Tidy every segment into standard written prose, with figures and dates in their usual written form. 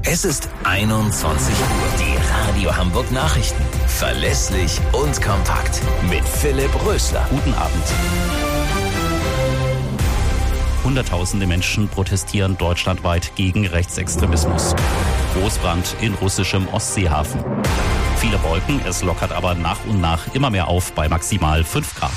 Es ist 21 Uhr. Die Radio Hamburg Nachrichten. Verlässlich und kompakt. Mit Philipp Rösler. Guten Abend. Hunderttausende Menschen protestieren deutschlandweit gegen Rechtsextremismus. Großbrand in russischem Ostseehafen. Viele Wolken, es lockert aber nach und nach immer mehr auf bei maximal 5 Grad.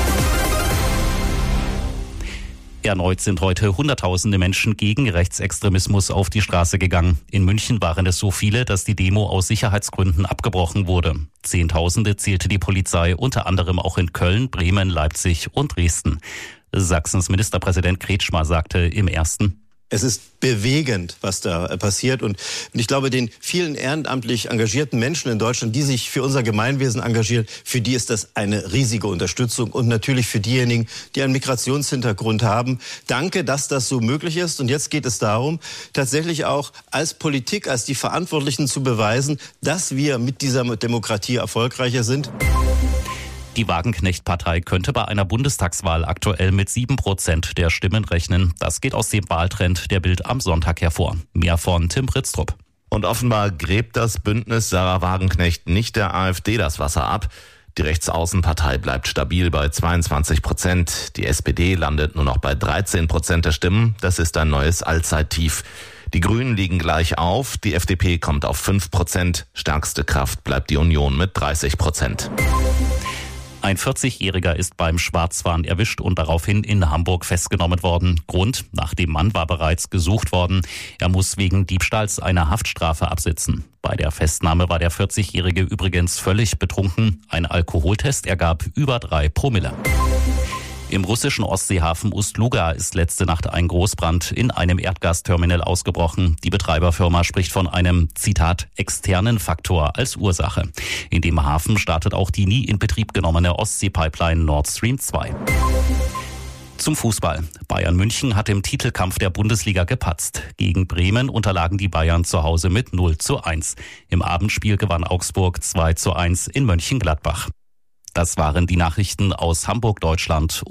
Erneut sind heute Hunderttausende Menschen gegen Rechtsextremismus auf die Straße gegangen. In München waren es so viele, dass die Demo aus Sicherheitsgründen abgebrochen wurde. Zehntausende zählte die Polizei, unter anderem auch in Köln, Bremen, Leipzig und Dresden. Sachsens Ministerpräsident Kretschmer sagte im Ersten: Es ist bewegend, was da passiert. Und ich glaube, den vielen ehrenamtlich engagierten Menschen in Deutschland, die sich für unser Gemeinwesen engagieren, für die ist das eine riesige Unterstützung. Und natürlich für diejenigen, die einen Migrationshintergrund haben. Danke, dass das so möglich ist. Und jetzt geht es darum, tatsächlich auch als Politik, als die Verantwortlichen zu beweisen, dass wir mit dieser Demokratie erfolgreicher sind. Die Wagenknecht-Partei könnte bei einer Bundestagswahl aktuell mit 7% der Stimmen rechnen. Das geht aus dem Wahltrend der Bild am Sonntag hervor. Mehr von Tim Pritztrup. Und offenbar gräbt das Bündnis Sarah Wagenknecht nicht der AfD das Wasser ab. Die Rechtsaußenpartei bleibt stabil bei 22%. Die SPD landet nur noch bei 13% der Stimmen. Das ist ein neues Allzeittief. Die Grünen liegen gleich auf. Die FDP kommt auf 5%. Stärkste Kraft bleibt die Union mit 30%. Ein 40-Jähriger ist beim Schwarzfahren erwischt und daraufhin in Hamburg festgenommen worden. Grund: nach dem Mann war bereits gesucht worden. Er muss wegen Diebstahls eine Haftstrafe absitzen. Bei der Festnahme war der 40-Jährige übrigens völlig betrunken. Ein Alkoholtest ergab über 3 Promille. Im russischen Ostseehafen Ust-Luga ist letzte Nacht ein Großbrand in einem Erdgasterminal ausgebrochen. Die Betreiberfirma spricht von einem, Zitat, externen Faktor als Ursache. In dem Hafen startet auch die nie in Betrieb genommene Ostsee-Pipeline Nord Stream 2. Zum Fußball. Bayern München hat im Titelkampf der Bundesliga gepatzt. Gegen Bremen unterlagen die Bayern zu Hause mit 0:1. Im Abendspiel gewann Augsburg 2:1 in Mönchengladbach. Das waren die Nachrichten aus Hamburg, Deutschland.